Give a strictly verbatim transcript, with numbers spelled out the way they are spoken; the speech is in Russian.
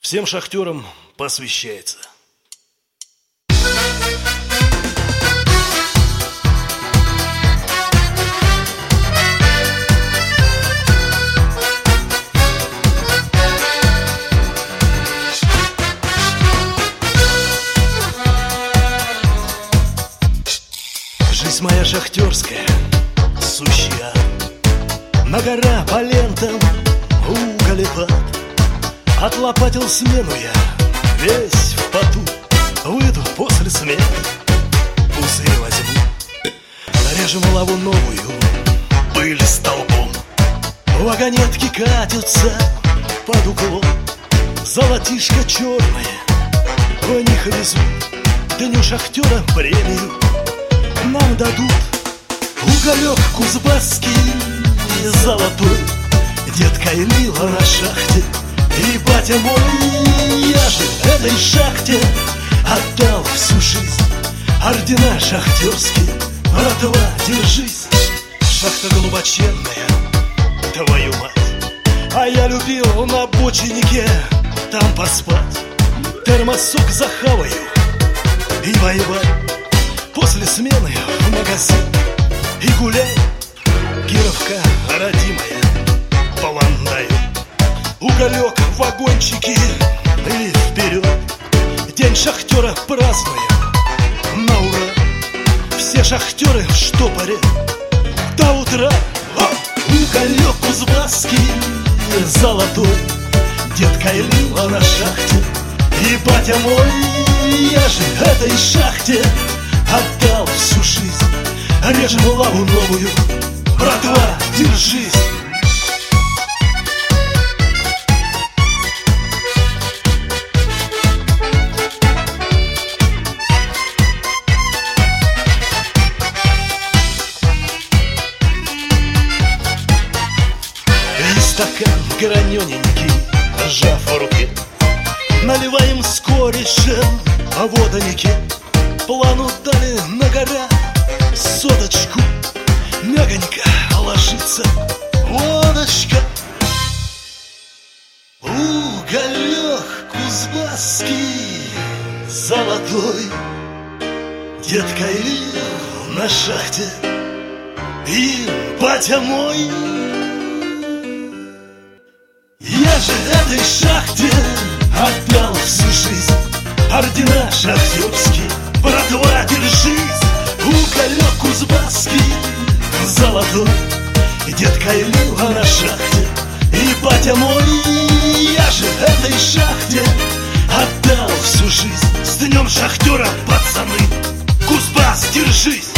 Всем шахтерам посвящается. Жизнь моя шахтерская, сущая, на гора по лентам уголепад. Отлопатил смену я, весь в поту. Выйду после смены, пузырь возьму. Нарежем лаву новую, пыль столбом. Вагонетки катятся под углом. Золотишко черное, в них везу. Дню шахтера премию нам дадут. Уголек кузбасский и золотой детка лила на шахте. И батя мой, я же этой шахте отдал всю жизнь. Ордена шахтерские, братва, держись. Шахта глубоченная, твою мать. А я любил на бочинике там поспать. Термосок захаваю и воевать. После смены в магазин и гуляй. Кировка родимая, план даю. Уголек, вагончики и вперед. День шахтера празднуем на ура. Все шахтеры в штопоре до утра. О! Уголек кузбасский золотой детка лила на шахте. И батя мой, я же этой шахте отдал всю жизнь. Режем лаву новую, братва, держись. Стакан гранененький, сжав в руке, наливаем с корешем по водонике. Плану дали на гора соточку, мягонько ложится водочка. Уголек кузбасский золотой детка лил на шахте. И батя мой, я же этой шахте отдал всю жизнь. Ордена шахтерские, братва, держись. Уголек кузбасский золотой детка лила на шахте. И батя мой, я же этой шахте отдал всю жизнь. С днем шахтера, пацаны, Кузбасс, держись.